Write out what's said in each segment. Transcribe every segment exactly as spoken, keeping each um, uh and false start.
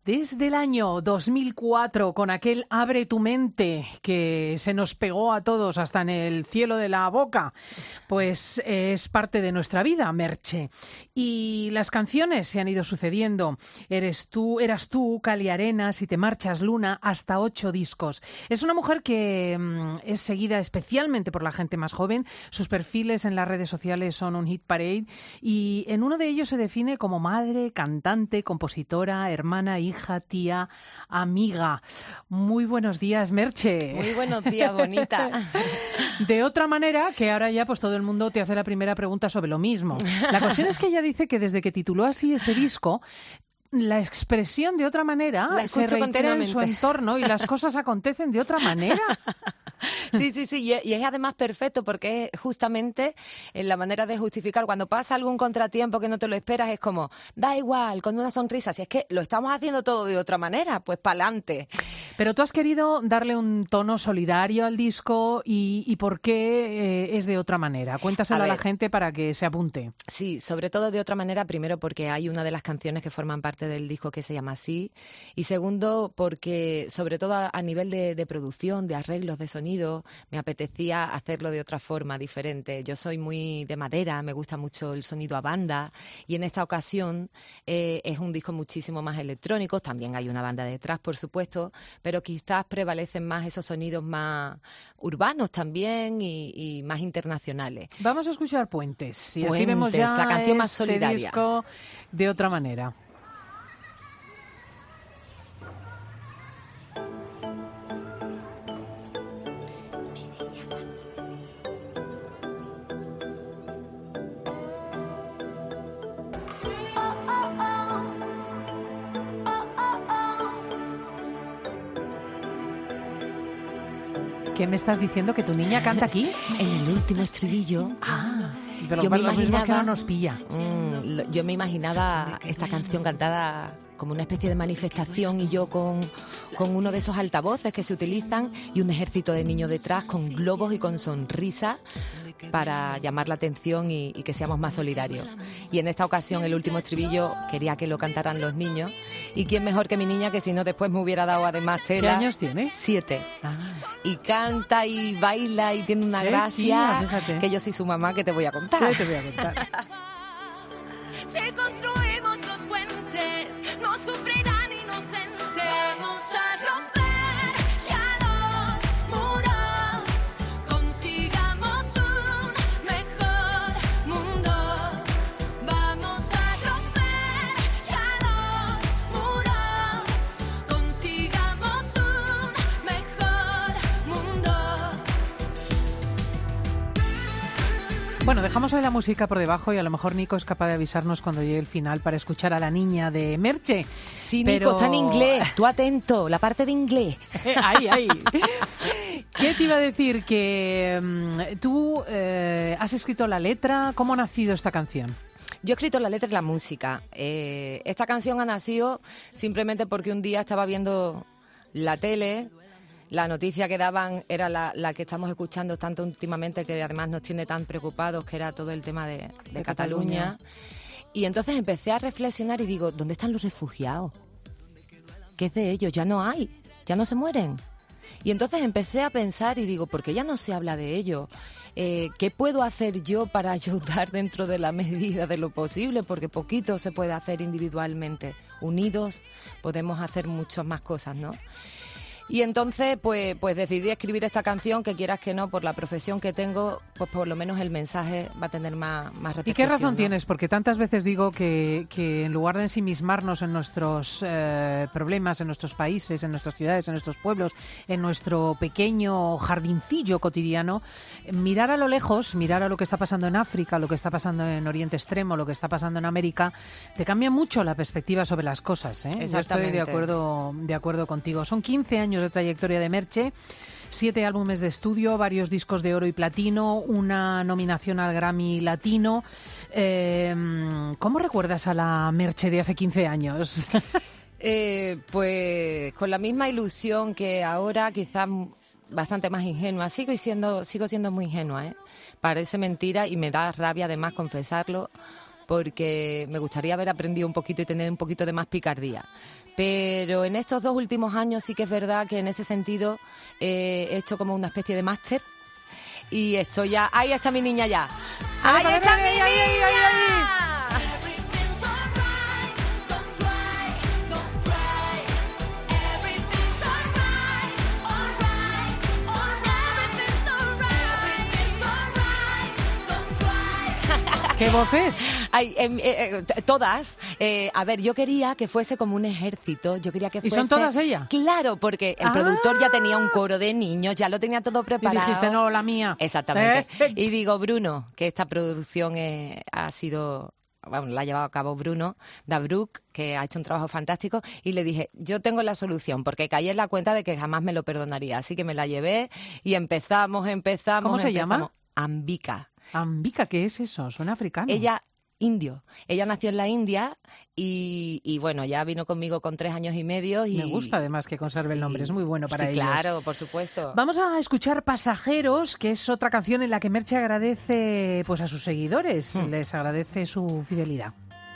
Desde el año dos mil cuatro, con aquel Abre tu mente que se nos pegó a todos hasta en el cielo de la boca, pues es parte de nuestra vida, Merche. Y las canciones se han ido sucediendo. Eres tú, eras tú, Cali Arena, Si te marchas, Luna, hasta ocho discos. Es una mujer que mmm, es seguida especialmente por la gente más joven. Sus perfiles en las redes sociales son un hit parade y en uno de ellos se define como madre, cantante, compositora, hermana, hija, hija, tía, amiga. Muy buenos días, Merche. Muy buenos días, bonita. De otra manera, que ahora ya pues todo el mundo te hace la primera pregunta sobre lo mismo. La cuestión es que ella dice que desde que tituló así este disco, la expresión de otra manera se reitera en su entorno y las cosas acontecen de otra manera. Sí, sí, sí, y es además perfecto porque es justamente en la manera de justificar. Cuando pasa algún contratiempo que no te lo esperas, es como, da igual, con una sonrisa. Si es que lo estamos haciendo todo de otra manera, pues pa'lante. Pero tú has querido darle un tono solidario al disco y, y ¿por qué eh, es de otra manera? Cuéntaselo a, a la gente para que se apunte. Sí, sobre todo de otra manera, primero porque hay una de las canciones que forman parte del disco que se llama así, y segundo porque sobre todo a, a nivel de, de producción, de arreglos de sonido, me apetecía hacerlo de otra forma, diferente. Yo soy muy de madera, me gusta mucho el sonido a banda, y en esta ocasión eh, es un disco muchísimo más electrónico. También hay una banda detrás, por supuesto, pero quizás prevalecen más esos sonidos más urbanos también y, y más internacionales. Vamos a escuchar Puentes, y Puentes, así vemos ya la canción más este solidaria. Disco de otra manera. ¿Qué me estás diciendo? ¿Que tu niña canta aquí? En el último estribillo. Ah, pero yo me imaginaba que no nos pilla. Mmm, yo me imaginaba esta canción cantada como una especie de manifestación y yo con, con uno de esos altavoces que se utilizan y un ejército de niños detrás con globos y con sonrisas para llamar la atención y, y que seamos más solidarios. Y en esta ocasión el último estribillo quería que lo cantaran los niños, y quién mejor que mi niña, que si no después me hubiera dado además tela. ¿Qué años tiene? Siete. Ah. Y canta y baila y tiene una ¿Qué gracia, tía? que yo soy su mamá, que te voy a contar. Sí, te voy a contar. Si construimos los puentes, no sufrirán inocentes. Vamos a romper ya los muros, consigamos un mejor mundo. Vamos a romper ya los muros, consigamos un mejor mundo. Bueno, dejamos ahí la música por debajo y a lo mejor Nico es capaz de avisarnos cuando llegue el final para escuchar a la niña de Merche. Sí, pero... Nico, está en inglés. Tú atento, la parte de inglés. Ahí, ahí. ¿Qué te iba a decir? Que um, tú eh, has escrito la letra. ¿Cómo ha nacido esta canción? Yo he escrito la letra y la música. Eh, esta canción ha nacido simplemente porque un día estaba viendo la tele. La noticia que daban era la, la que estamos escuchando tanto últimamente, que además nos tiene tan preocupados, que era todo el tema de, de, de Cataluña. Cataluña. Y entonces empecé a reflexionar y digo, ¿dónde están los refugiados? ¿Qué es de ellos? Ya no hay, ya no se mueren. Y entonces empecé a pensar y digo, ¿por qué ya no se habla de ello? Eh, ¿Qué puedo hacer yo para ayudar dentro de la medida de lo posible? Porque poquito se puede hacer individualmente. Unidos podemos hacer muchas más cosas, ¿no? Y entonces, pues, pues decidí escribir esta canción, que quieras que no, por la profesión que tengo, pues por lo menos el mensaje va a tener más, más repercusión. ¿Y qué razón ¿no? tienes? Porque tantas veces digo que, que en lugar de ensimismarnos en nuestros eh, problemas, en nuestros países, en nuestras ciudades, en nuestros pueblos, en nuestro pequeño jardincillo cotidiano, mirar a lo lejos, mirar a lo que está pasando en África, lo que está pasando en Oriente Extremo, lo que está pasando en América, te cambia mucho la perspectiva sobre las cosas, ¿eh? Yo estoy de acuerdo, de acuerdo contigo. Son quince años de trayectoria de Merche, siete álbumes de estudio, varios discos de oro y platino, una nominación al Grammy Latino. Eh, ¿Cómo recuerdas a la Merche de hace quince años? eh, pues con la misma ilusión que ahora, quizás bastante más ingenua. Sigo siendo, sigo siendo muy ingenua, ¿eh? Parece mentira y me da rabia además confesarlo, porque me gustaría haber aprendido un poquito y tener un poquito de más picardía. Pero en estos dos últimos años sí que es verdad que en ese sentido eh, he hecho como una especie de máster y estoy ya... ¡Ahí está mi niña ya! ¡Ahí ¡Ahí, está ahí, mi ahí, niña! ahí, ahí, ahí! Everything's alright, don't cry, don't cry. Everything's alright, alright, alright. Everything's alright, everything's alright, don't cry. ¿Qué voces? Ay, eh, eh, eh, todas. Eh, a ver, yo quería que fuese como un ejército. Yo quería que ¿Y fuese... son todas ellas? Claro, porque el Ah. productor ya tenía un coro de niños, ya lo tenía todo Y preparado. dijiste, no, la mía. Exactamente. ¿Eh? Y digo, Bruno, que esta producción eh, ha sido... Bueno, la ha llevado a cabo Bruno Dabruc, que ha hecho un trabajo fantástico, y le dije, yo tengo la solución, porque caí en la cuenta de que jamás me lo perdonaría. Así que me la llevé y empezamos, empezamos... ¿Cómo se empezamos. llama? Ambika. Ambica, ¿qué es eso? Suena africano. Ella, indio. Ella nació en la India y, y bueno, ya vino conmigo con tres años y medio. Y, Me gusta además que conserve el nombre, Sí, es muy bueno para sí, ellos. claro, por supuesto. Vamos a escuchar Pasajeros, que es otra canción en la que Merche agradece pues a sus seguidores, Hmm. les agradece su fidelidad.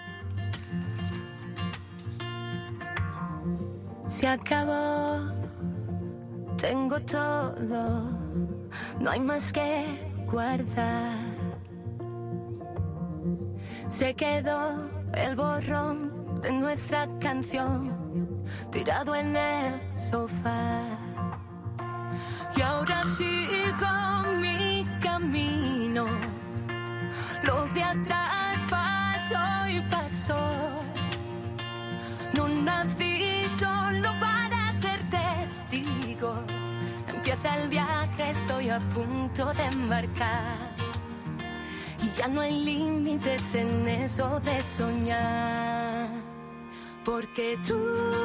Se acabó, tengo todo, no hay más que guardar. Se quedó el borrón de nuestra canción tirado en el sofá. Y ahora sigo mi camino, lo de atrás pasó y pasó. No nací solo para ser testigo. Empieza el viaje, estoy a punto de embarcar. Y ya no hay límites en eso de soñar. Porque tú,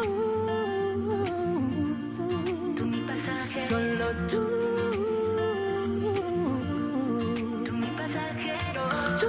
tú mi pasajero, solo tú, tú mi pasajero, tú.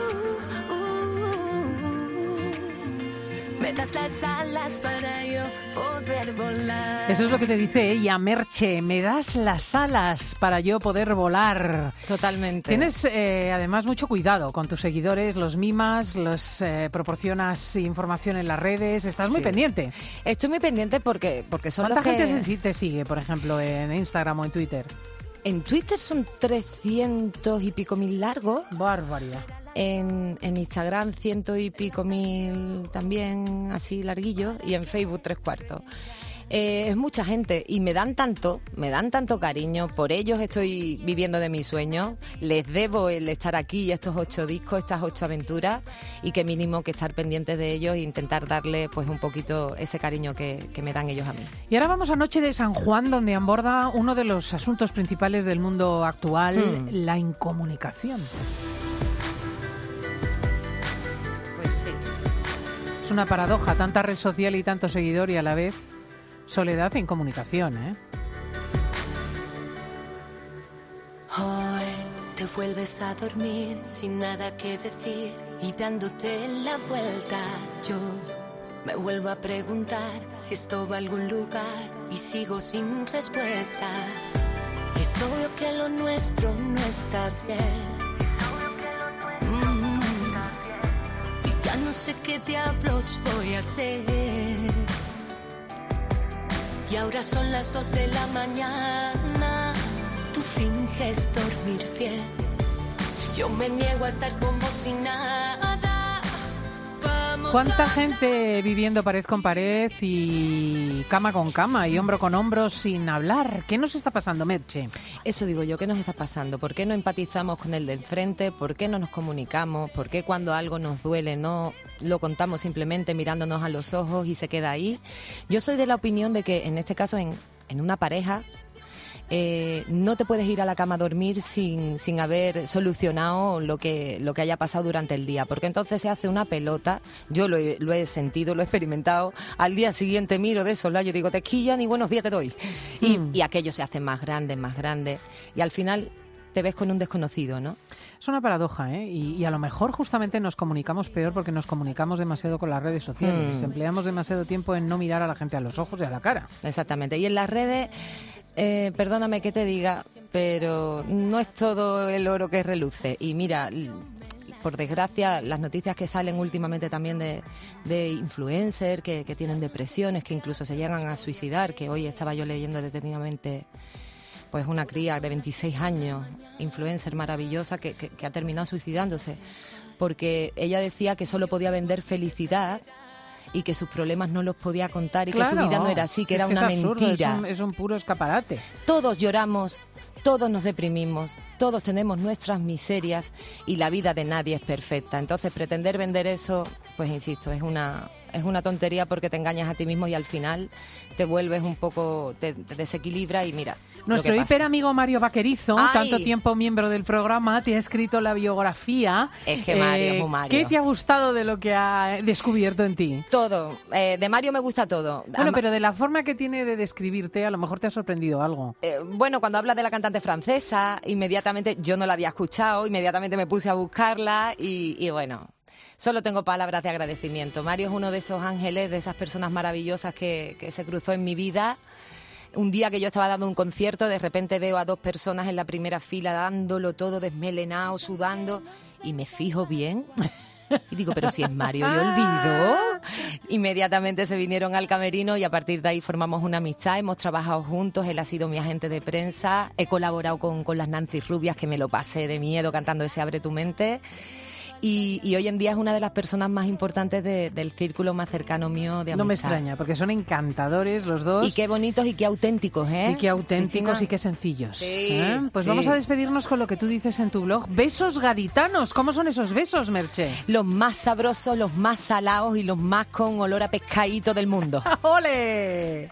Me das las alas para yo poder volar. Eso es lo que te dice ella, Merche, me das las alas para yo poder volar. Totalmente. Tienes eh, además mucho cuidado con tus seguidores, los mimas, los eh, proporcionas información en las redes, estás muy Sí. pendiente. Estoy muy pendiente porque, porque son ¿Cuánta los que... gente te sigue, por ejemplo, en Instagram o en Twitter? En Twitter son trescientos y pico mil largos. Barbaridad. En, en Instagram ciento y pico mil también así larguillos. Y en Facebook tres cuartos. Eh, es mucha gente y me dan tanto, me dan tanto cariño. Por ellos estoy viviendo de mis sueños. Les debo el estar aquí, estos ocho discos, estas ocho aventuras, y que mínimo que estar pendientes de ellos e intentar darle pues un poquito ese cariño que, que me dan ellos a mí. Y ahora vamos a Noche de San Juan, donde aborda uno de los asuntos principales del mundo actual, Hmm. la incomunicación. Pues sí. Es una paradoja, tanta red social y tanto seguidor y a la vez soledad e incomunicación, ¿eh? Hoy te vuelves a dormir sin nada que decir y dándote la vuelta. Yo me vuelvo a preguntar si esto va a algún lugar y sigo sin respuesta. Es obvio que lo nuestro no está bien. Mm. Y ya no sé qué diablos voy a hacer. Y ahora son las dos de la mañana. Tú finges dormir bien. Yo me niego a estar como si nada. Vamos ¿Cuánta a gente viviendo pared con pared y cama con cama y hombro con hombro sin hablar? ¿Qué nos está pasando, Merche? Eso digo yo, ¿qué nos está pasando? ¿Por qué no empatizamos con el de enfrente? ¿Por qué no nos comunicamos? ¿Por qué cuando algo nos duele no lo contamos simplemente mirándonos a los ojos y se queda ahí? Yo soy de la opinión de que en este caso en, en una pareja eh, no te puedes ir a la cama a dormir sin, sin haber solucionado lo que, lo que haya pasado durante el día, porque entonces se hace una pelota. Yo lo he, lo he sentido, lo he experimentado. Al día siguiente miro de soslayo y digo, te quillan y buenos días te doy. Y, Mm. y aquello se hace más grande, más grande. Y al final te ves con un desconocido, ¿no? Es una paradoja, ¿eh? Y, y a lo mejor justamente nos comunicamos peor porque nos comunicamos demasiado con las redes sociales. Mm. Empleamos demasiado tiempo en no mirar a la gente a los ojos y a la cara. Exactamente. Y en las redes, eh, perdóname que te diga, pero no es todo el oro que reluce. Y mira, l- por desgracia, las noticias que salen últimamente también de, de influencers que, que tienen depresiones, que incluso se llegan a suicidar, que hoy estaba yo leyendo detenidamente pues una cría de veintiséis años, influencer maravillosa, que, que, que ha terminado suicidándose, porque ella decía que solo podía vender felicidad y que sus problemas no los podía contar y claro, que su vida no era así, que era que una es absurdo, mentira. Es un, es un puro escaparate. Todos lloramos, todos nos deprimimos, todos tenemos nuestras miserias y la vida de nadie es perfecta. Entonces pretender vender eso, pues insisto, es una... es una tontería porque te engañas a ti mismo y al final te vuelves un poco, te, te desequilibra y mira. Nuestro hiper amigo Mario Vaquerizo, ¡ay! Tanto tiempo miembro del programa, te ha escrito la biografía. Es que Mario eh, es muy Mario. ¿Qué te ha gustado de lo que ha descubierto en ti? Todo. Eh, de Mario me gusta todo. Bueno, pero de la forma que tiene de describirte, a lo mejor te ha sorprendido algo. Eh, bueno, cuando habla de la cantante francesa, inmediatamente yo no la había escuchado, inmediatamente me puse a buscarla y, y bueno... Solo tengo palabras de agradecimiento. Mario es uno de esos ángeles, de esas personas maravillosas que, que se cruzó en mi vida. Un día que yo estaba dando un concierto, de repente veo a dos personas en la primera fila dándolo todo, desmelenado, sudando, y me fijo bien. Y digo, pero si es Mario, y olvido. Inmediatamente se vinieron al camerino y a partir de ahí formamos una amistad, hemos trabajado juntos, él ha sido mi agente de prensa, he colaborado con, con las Nancy Rubias, que me lo pasé de miedo cantando ese Abre tu mente. Y, y hoy en día es una de las personas más importantes de, del círculo más cercano mío de amistad. No me extraña, porque son encantadores los dos. Y qué bonitos y qué auténticos, ¿eh? Y qué auténticos, Cristina. Y qué sencillos. Sí, ¿eh? Pues sí. Vamos a despedirnos con lo que tú dices en tu blog. Besos gaditanos. ¿Cómo son esos besos, Merche? Los más sabrosos, los más salados y los más con olor a pescadito del mundo. ¡Ole!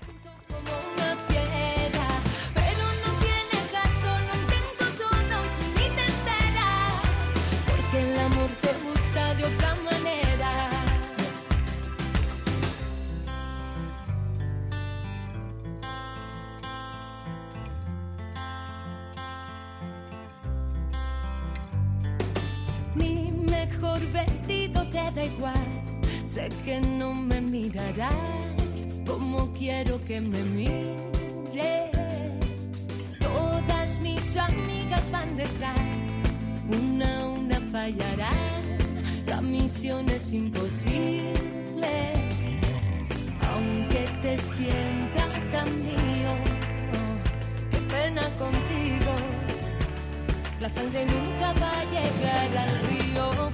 Vestido te da igual, sé que no me mirarás como quiero que me mires. Todas mis amigas van detrás, una a una fallarán, la misión es imposible. Aunque te sienta tan mío, oh, qué pena contigo, la sangre nunca va a llegar al río.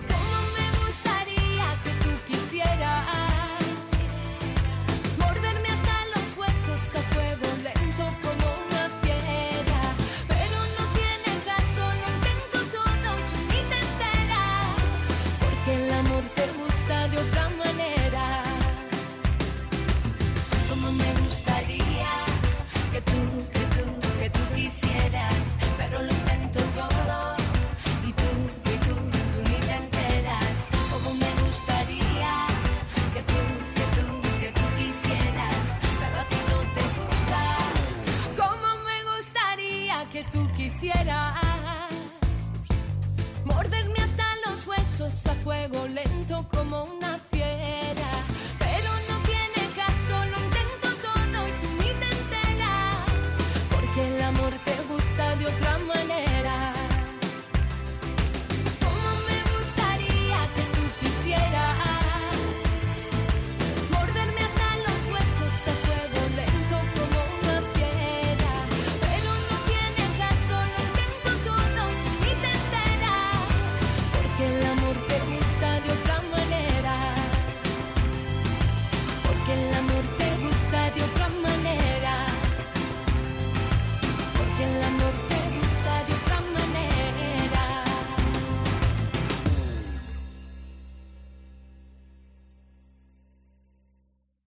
Morderme hasta los huesos a fuego lento como una fiera, pero no tiene caso, lo intento todo y tú ni te enteras, porque el amor te gusta de otra manera. Como me gustaría que tú, que tú, que tú quisieras, pero lo intento todo y tú, y tú, tú ni te enteras. Como me gustaría que tú, que tú, que tú quisieras, pero a ti no te gusta. Como me gustaría que tú quisieras morderme hasta los huesos a fuego